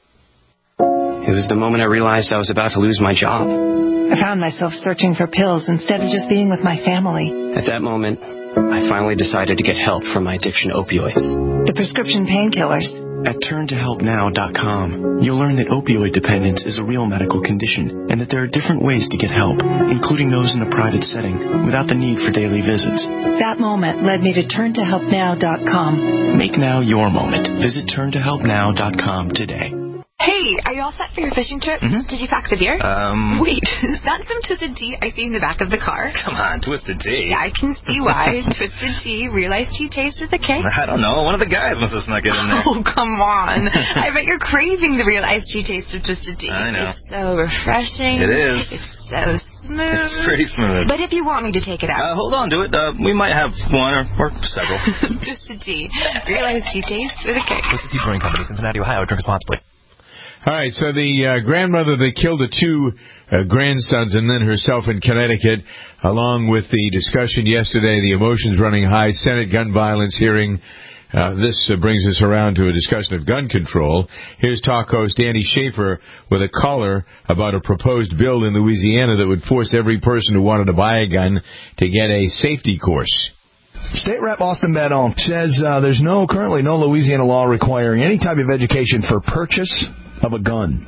It was the moment I realized I was about to lose my job. I found myself searching for pills instead of just being with my family. At that moment, I finally decided to get help from my addiction to opioids. The prescription painkillers. At turn to help now dot com, you'll learn that opioid dependence is a real medical condition and that there are different ways to get help, including those in a private setting, without the need for daily visits. That moment led me to turn to help now dot com. Make now your moment. Visit turn to help now dot com today. Hey, are you all set for your fishing trip? Mm-hmm. Did you pack the beer? Um. Wait, is that some Twisted Tea I see in the back of the car? Come on, Twisted Tea. Yeah, I can see why. Twisted Tea, Real Iced Tea Taste with a K. I don't know. One of the guys must have snuck it in there. Oh, come on. I bet you're craving the Real Iced Tea Taste of Twisted Tea. I know. It's so refreshing. It is. It's so smooth. It's pretty smooth. But if you want me to take it out. Uh, hold on to it. Uh, we might have one or, or several. Twisted Tea, Real Iced Tea Taste with a K. Twisted Tea Brewing Company, Cincinnati, Ohio. Drink responsibly. All right, so the uh, grandmother that killed the two uh, grandsons and then herself in Connecticut, along with the discussion yesterday, the emotions running high, Senate gun violence hearing. Uh, this uh, brings us around to a discussion of gun control. Here's talk host Andy Schaefer with a caller about a proposed bill in Louisiana that would force every person who wanted to buy a gun to get a safety course. State Rep Austin Badon says uh, there's no currently no Louisiana law requiring any type of education for purchase of a gun.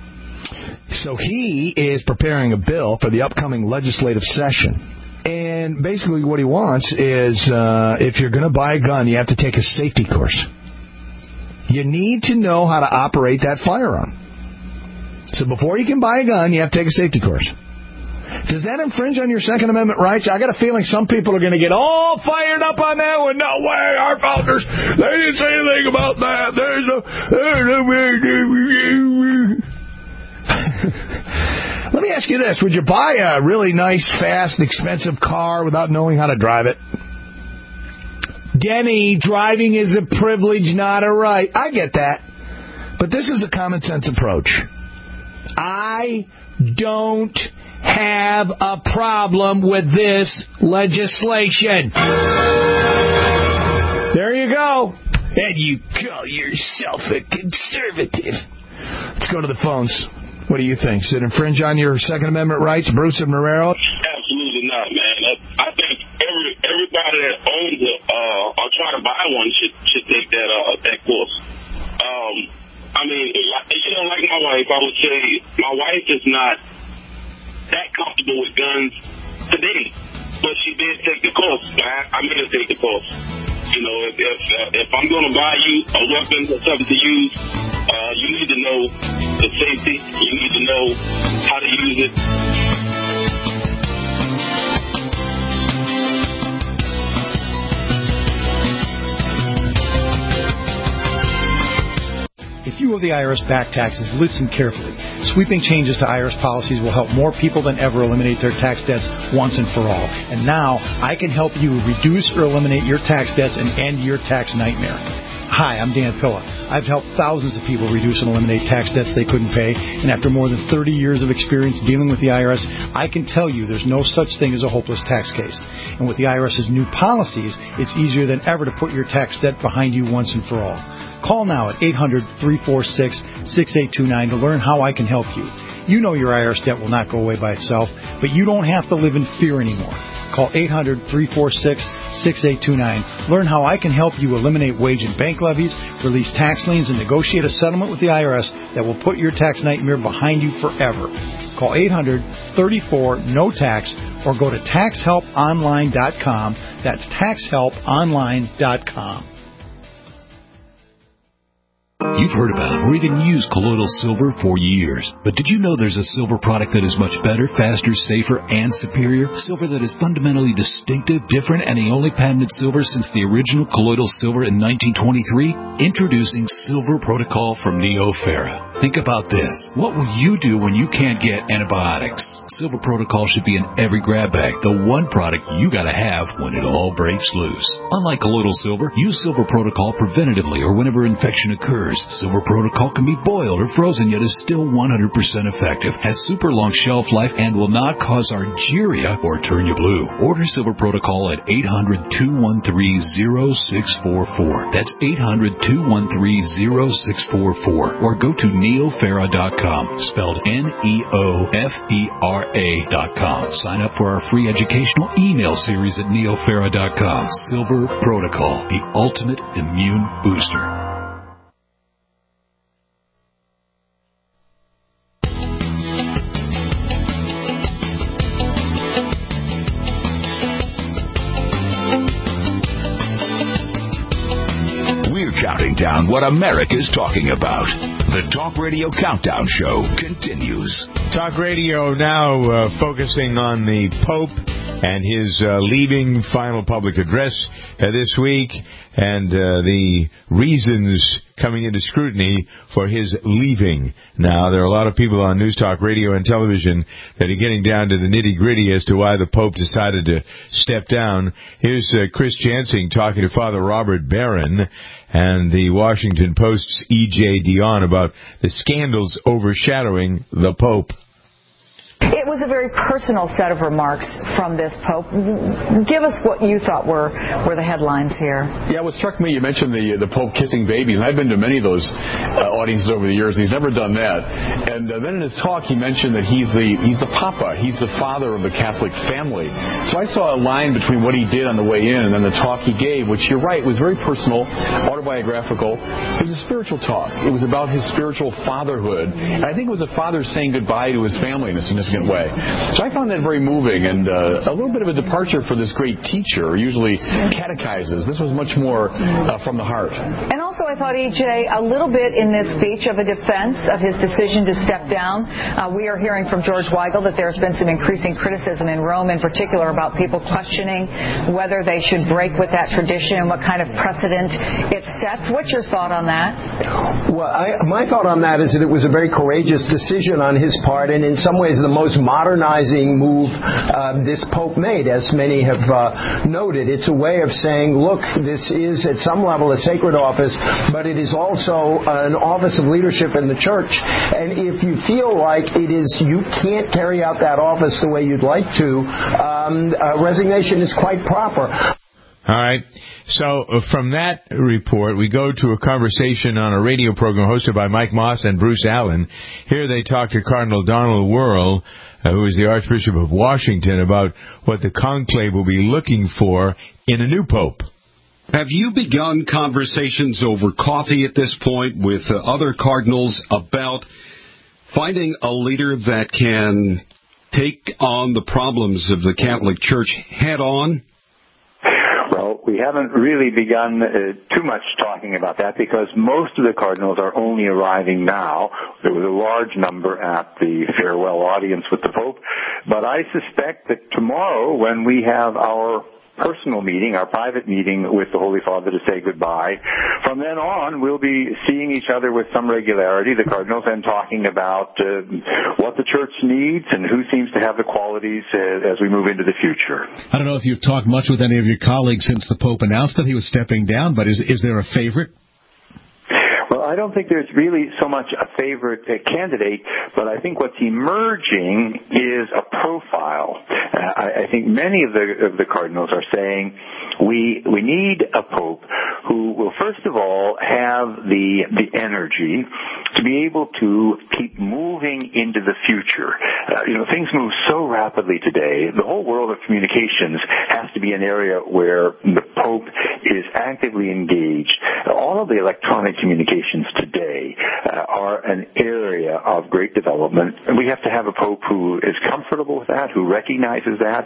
So he is preparing a bill for the upcoming legislative session. And basically what he wants is uh, if you're going to buy a gun, you have to take a safety course. You need to know how to operate that firearm. So before you can buy a gun, you have to take a safety course. Does that infringe on your Second Amendment rights? I got a feeling some people are going to get all fired up on that one. No way, our founders, they didn't say anything about that. There's no... There's no Let me ask you this. Would you buy a really nice, fast, expensive car without knowing how to drive it? Denny, driving is a privilege, not a right. I get that. But this is a common sense approach. I don't have a problem with this legislation. There you go. And you call yourself a conservative. Let's go to the phones. What do you think? Does it infringe on your Second Amendment rights, Bruce and Marrero? Absolutely not, man. I think every everybody that owns a, uh, or try to buy one should should take that uh, that course. Um, I mean, you know, like my wife, I would say my wife is not that comfortable with guns today, but she did take the course. I, I made her take the course. You know, if if, uh, if I'm going to buy you a weapon or something to use, uh, you need to know the safety. You need to know how to use it. If you owe the I R S back taxes, listen carefully. Sweeping changes to I R S policies will help more people than ever eliminate their tax debts once and for all. And now, I can help you reduce or eliminate your tax debts and end your tax nightmare. Hi, I'm Dan Pilla. I've helped thousands of people reduce and eliminate tax debts they couldn't pay, and after more than thirty years of experience dealing with the I R S, I can tell you there's no such thing as a hopeless tax case. And with the IRS's new policies, it's easier than ever to put your tax debt behind you once and for all. Call now at eight hundred, three four six, six eight two nine to learn how I can help you. You know your I R S debt will not go away by itself, but you don't have to live in fear anymore. Call eight hundred, three four six, six eight two nine. Learn how I can help you eliminate wage and bank levies, release tax liens, and negotiate a settlement with the I R S that will put your tax nightmare behind you forever. Call eight hundred, three four, N O T A X or go to tax help online dot com. That's tax help online dot com. You've heard about or even used colloidal silver for years. But did you know there's a silver product that is much better, faster, safer, and superior? Silver that is fundamentally distinctive, different, and the only patented silver since the original colloidal silver in nineteen twenty-three? Introducing Silver Protocol from Neoferra. Think about this. What will you do when you can't get antibiotics? Silver Protocol should be in every grab bag, the one product you gotta have when it all breaks loose. Unlike colloidal silver, use Silver Protocol preventatively or whenever infection occurs. Silver Protocol can be boiled or frozen, yet is still one hundred percent effective, has super long shelf life, and will not cause argyria or turn you blue. Order Silver Protocol at eight hundred, two one three, zero six four four. That's eight hundred, two one three, zero six four four. Or go to neoferra dot com, spelled N E O F E R A dot com. Sign up for our free educational email series at neoferra dot com. Silver Protocol, the ultimate immune booster. Counting down what America's talking about. The Talk Radio Countdown Show continues. Talk Radio now uh, focusing on the Pope and his uh, leaving final public address uh, this week, and uh, the reasons coming into scrutiny for his leaving. Now, there are a lot of people on News Talk Radio and television that are getting down to the nitty-gritty as to why the Pope decided to step down. Here's uh, Chris Jansing talking to Father Robert Barron and the Washington Post's E J Dion about the scandals overshadowing the Pope. It was a very personal set of remarks from this Pope. Give us what you thought were, were the headlines here. Yeah, what struck me, you mentioned the the Pope kissing babies, and I've been to many of those uh, audiences over the years. He's never done that. And uh, then in his talk, he mentioned that he's the he's the Papa, he's the father of the Catholic family. So I saw a line between what he did on the way in and then the talk he gave, which you're right, was very personal, autobiographical. It was a spiritual talk. It was about his spiritual fatherhood. And I think it was a father saying goodbye to his family in a significant way. So I found that very moving and uh, a little bit of a departure for this great teacher who usually catechizes. This was much more uh, from the heart. And also I thought, E J, a little bit in this speech of a defense of his decision to step down. Uh, we are hearing from George Weigel that there's been some increasing criticism in Rome in particular about people questioning whether they should break with that tradition, what kind of precedent it sets. What's your thought on that? Well, I, my thought on that is that it was a very courageous decision on his part, and in some ways the most modernizing move uh, this Pope made, as many have uh, noted. It's a way of saying, look, this is at some level a sacred office, but it is also an office of leadership in the church. And if you feel like it is, you can't carry out that office the way you'd like to, um, uh, resignation is quite proper. All right. So uh, from that report, we go to a conversation on a radio program hosted by Mike Moss and Bruce Allen. Here they talk to Cardinal Donald Wuerl, uh, who is the Archbishop of Washington, about what the conclave will be looking for in a new pope. Have you begun conversations over coffee at this point with uh, other cardinals about finding a leader that can take on the problems of the Catholic Church head on? Well, we haven't really begun uh, too much talking about that because most of the cardinals are only arriving now. There was a large number at the farewell audience with the Pope. But I suspect that tomorrow, when we have our personal meeting, our private meeting with the Holy Father to say goodbye, from then on we'll be seeing each other with some regularity, the cardinals, and talking about uh, what the Church needs and who seems to have the qualities uh, as we move into the future. I don't know if you've talked much with any of your colleagues since the Pope announced that he was stepping down, but is, is there a favorite? Well, I don't think there's really so much a favorite uh, candidate, but I think what's emerging is a profile. Uh, I, I think many of the of the cardinals are saying we we need a pope who will first of all have the the energy to be able to keep moving into the future. Uh, you know, things move so rapidly today. The whole world of communications has to be an area where the Pope is actively engaged. All of the electronic communications today uh, are an area of great development, and we have to have a Pope who is comfortable with that, who recognizes that.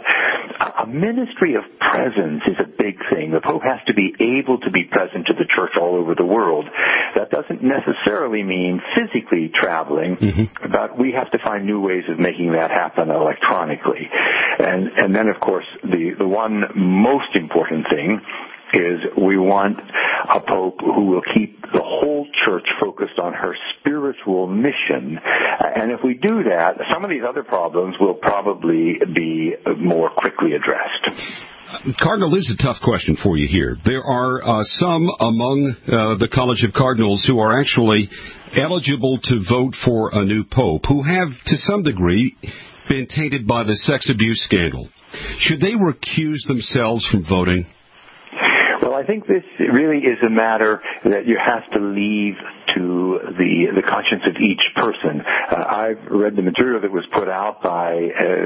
A ministry of presence is a big thing. The Pope has to be able to be present to the Church all over the world. That doesn't necessarily mean physically traveling, mm-hmm. but we have to find new ways of making that happen electronically. And and then, of course, the, the one most important thing is we want a Pope who will keep the whole Church focused on her spiritual mission. And if we do that, some of these other problems will probably be more quickly addressed. Cardinal, this is a tough question for you here. There are uh, some among uh, the College of Cardinals who are actually eligible to vote for a new Pope who have, to some degree, been tainted by the sex abuse scandal. Should they recuse themselves from voting? Well, I think this really is a matter that you have to leave to the the conscience of each person. Uh, I've read the material that was put out by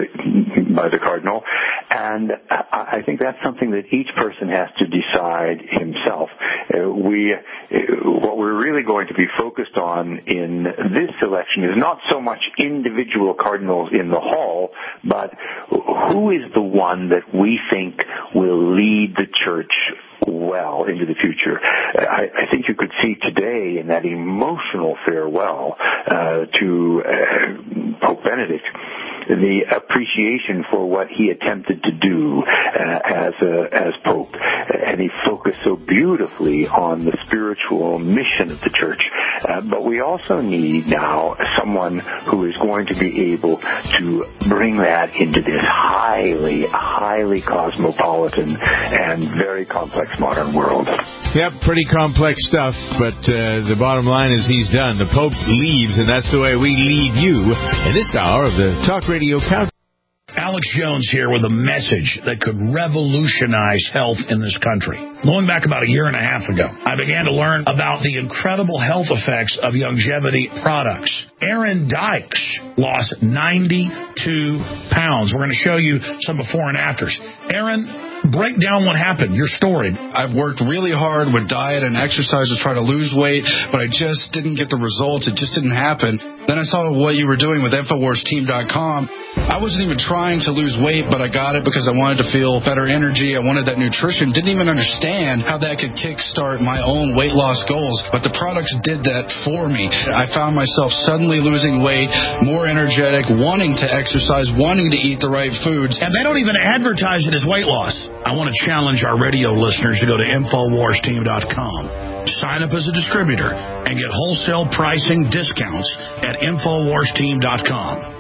uh, by the cardinal, and I, I think that's something that each person has to decide himself. Uh, we uh, what we're really going to be focused on in this election is not so much individual cardinals in the hall, but who is the one that we think will lead the Church well into the future. I, I think you could see today in that emotional farewell uh, to uh, Pope Benedict the appreciation for what he attempted to do uh, as a, as Pope, and he focused so beautifully on the spiritual mission of the Church. Uh, but we also need now someone who is going to be able to bring that into this highly, highly cosmopolitan and very complex modern world. Yep, pretty complex stuff, but uh, the bottom line is he's done. The Pope leaves, and that's the way we leave you in this hour of the Talk Radio Countdown. Alex Jones here with a message that could revolutionize health in this country. Going back about a year and a half ago, I began to learn about the incredible health effects of longevity products. Aaron Dykes lost ninety-two pounds. We're going to show you some before and afters. Aaron, break down what happened, your story. I've worked really hard with diet and exercise to try to lose weight, but I just didn't get the results. It just didn't happen. Then I saw what you were doing with Infowars Team dot com. I wasn't even trying to lose weight, but I got it because I wanted to feel better energy. I wanted that nutrition. Didn't even understand how that could kickstart my own weight loss goals, but the products did that for me. I found myself suddenly losing weight, more energetic, wanting to exercise, wanting to eat the right foods. And they don't even advertise it as weight loss. I want to challenge our radio listeners to go to Infowars Team dot com. Sign up as a distributor and get wholesale pricing discounts at Infowars Team dot com.